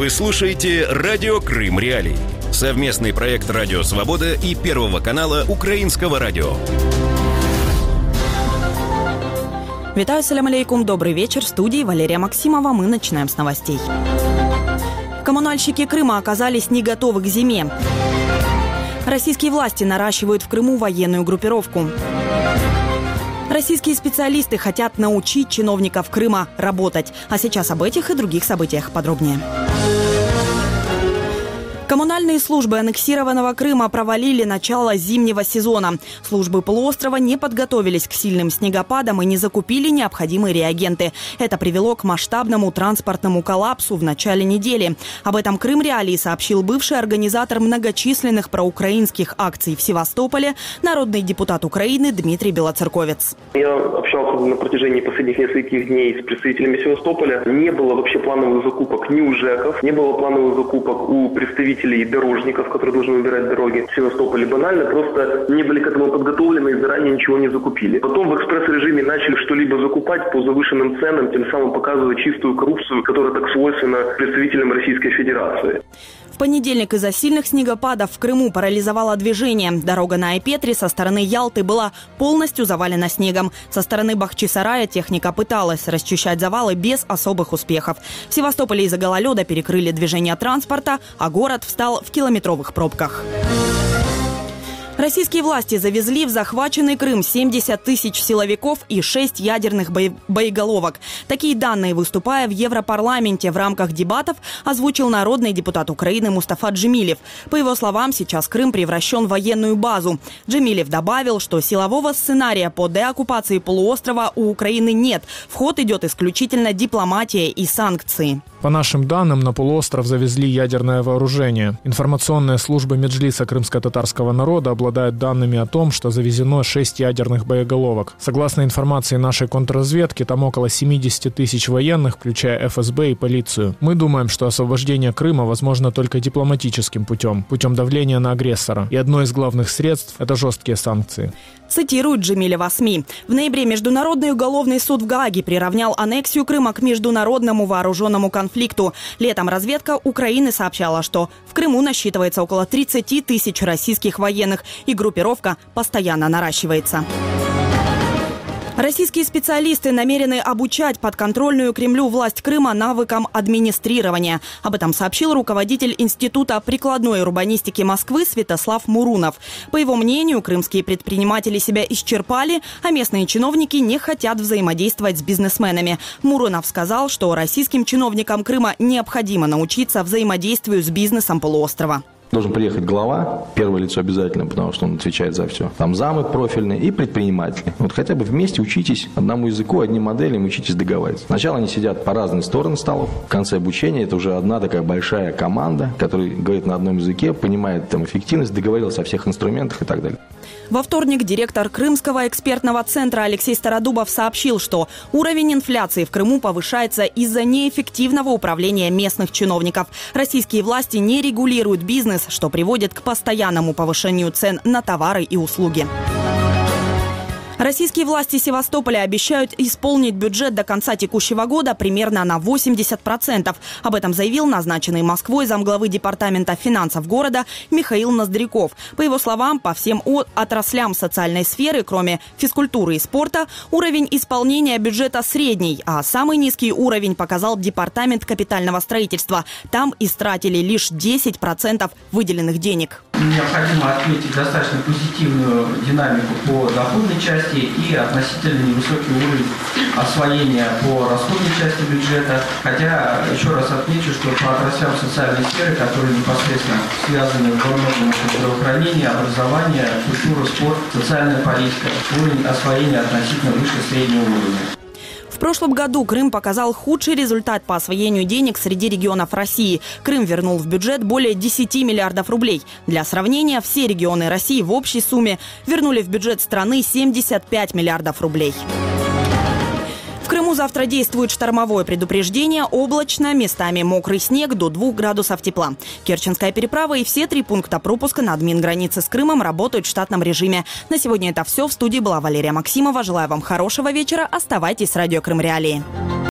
Вы слушаете «Радио Крым Реалии». Совместный проект «Радио Свобода» и Первого канала Украинского радио. Витаю, салям алейкум, добрый вечер. В студии Валерия Максимова. Мы начинаем с новостей. Коммунальщики Крыма оказались не готовы к зиме. Российские власти наращивают в Крыму военную группировку. Российские специалисты хотят научить чиновников Крыма работать. А сейчас об этих и других событиях подробнее. Коммунальные службы аннексированного Крыма провалили начало зимнего сезона. Службы полуострова не подготовились к сильным снегопадам и не закупили необходимые реагенты. Это привело к масштабному транспортному коллапсу в начале недели. Об этом Крым Реалии сообщил бывший организатор многочисленных проукраинских акций в Севастополе, народный депутат Украины Дмитрий Белоцерковец. Я общался на протяжении последних нескольких дней с представителями Севастополя. Не было вообще плановых закупок ни у ЖЭКов, не было плановых закупок у представителей дорожников, которые должны выбирать дороги в Севастополе. Банально просто не были к этому подготовлены и заранее ничего не закупили. Потом в экспресс-режиме начали что-либо закупать по завышенным ценам, тем самым показывая чистую коррупцию, которая так свойственна представителям Российской Федерации. В понедельник из-за сильных снегопадов в Крыму парализовало движение. Дорога на Айпетре со стороны Ялты была полностью завалена снегом. Со стороны Бахчисарая техника пыталась расчищать завалы без особых успехов. В Севастополе из-за гололеда перекрыли движение транспорта, а город встал в километровых пробках. Российские власти завезли в захваченный Крым 70 тысяч силовиков и 6 ядерных боеголовок. Такие данные, выступая в Европарламенте в рамках дебатов, озвучил народный депутат Украины Мустафа Джемилев. По его словам, сейчас Крым превращен в военную базу. Джемилев добавил, что силового сценария по деоккупации полуострова у Украины нет. В ход идет исключительно дипломатия и санкции. По нашим данным, на полуостров завезли ядерное вооружение. Информационная служба Меджлиса крымско-татарского народа обладает данными о том, что завезено 6 ядерных боеголовок. Согласно информации нашей контрразведки, там около 70 тысяч военных, включая ФСБ и полицию. Мы думаем, что освобождение Крыма возможно только дипломатическим путем давления на агрессора. И одно из главных средств – это жесткие санкции. Цитирует Джемилева СМИ. В ноябре Международный уголовный суд в Гааге приравнял аннексию Крыма к международному вооруженному конфликту. Летом разведка Украины сообщала, что в Крыму насчитывается около 30 тысяч российских военных, и группировка постоянно наращивается. Российские специалисты намерены обучать подконтрольную Кремлю власть Крыма навыкам администрирования. Об этом сообщил руководитель Института прикладной урбанистики Москвы Святослав Мурунов. По его мнению, крымские предприниматели себя исчерпали, а местные чиновники не хотят взаимодействовать с бизнесменами. Мурунов сказал, что российским чиновникам Крыма необходимо научиться взаимодействию с бизнесом полуострова. Должен приехать глава, первое лицо обязательно, потому что он отвечает за все. Там замы профильные и предприниматели. Вот хотя бы вместе учитесь одному языку, одним моделям, учитесь договариваться. Сначала они сидят по разные стороны столов. В конце обучения это уже одна такая большая команда, которая говорит на одном языке, понимает там эффективность, договорился о всех инструментах и так далее. Во вторник директор Крымского экспертного центра Алексей Стародубов сообщил, что уровень инфляции в Крыму повышается из-за неэффективного управления местных чиновников. Российские власти не регулируют бизнес, что приводит к постоянному повышению цен на товары и услуги. Российские власти Севастополя обещают исполнить бюджет до конца текущего года примерно на 80%. Об этом заявил назначенный Москвой замглавы департамента финансов города Михаил Ноздряков. По его словам, по всем отраслям социальной сферы, кроме физкультуры и спорта, уровень исполнения бюджета средний, а самый низкий уровень показал департамент капитального строительства. Там истратили лишь 10% выделенных денег. Необходимо отметить достаточно позитивную динамику по доходной части и относительно невысокий уровень освоения по расходной части бюджета. Хотя, еще раз отмечу, что по отраслям социальной сферы, которые непосредственно связаны во многом с здравоохранением, образование, культура, спорт, социальная политика, уровень освоения относительно выше среднего уровня. В прошлом году Крым показал худший результат по освоению денег среди регионов России. Крым вернул в бюджет более 10 миллиардов рублей. Для сравнения, все регионы России в общей сумме вернули в бюджет страны 75 миллиардов рублей. В Крыму завтра действует штормовое предупреждение, облачно, местами мокрый снег, до 2 градусов тепла. Керченская переправа и все 3 пункта пропуска на админгранице с Крымом работают в штатном режиме. На сегодня это все. В студии была Валерия Максимова. Желаю вам хорошего вечера. Оставайтесь с радио Крым Реалии.